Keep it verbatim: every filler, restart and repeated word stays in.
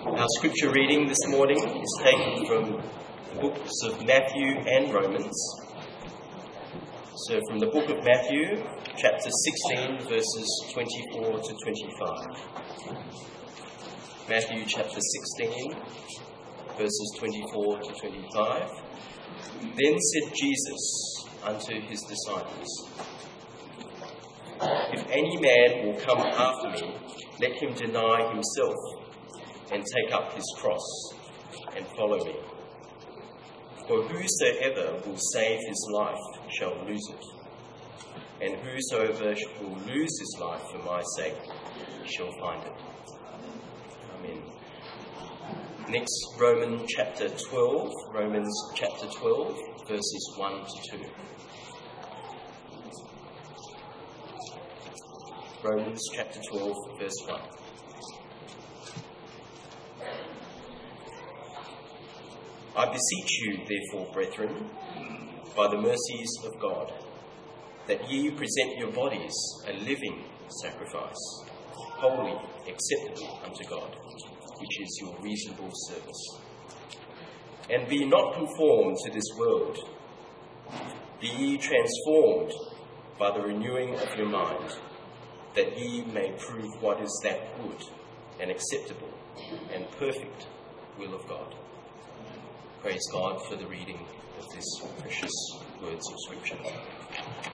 Our scripture reading this morning is taken from the books of Matthew and Romans. So from the book of Matthew, chapter sixteen, verses twenty-four to twenty-five. Matthew chapter sixteen, verses twenty-four to twenty-five. Then said Jesus unto his disciples, If any man will come after me, let him deny himself, and take up his cross, and follow me. For whosoever will save his life shall lose it, and whosoever will lose his life for my sake shall find it. Amen. Next, Romans chapter twelve, Romans chapter twelve, verses one to two. Romans chapter twelve, verse one. I beseech you, therefore, brethren, by the mercies of God, that ye present your bodies a living sacrifice, holy, acceptable unto God, which is your reasonable service. And be not conformed to this world, be ye transformed by the renewing of your mind, that ye may prove what is that good and acceptable and perfect will of God. Praise God for the reading of these precious words of Scripture.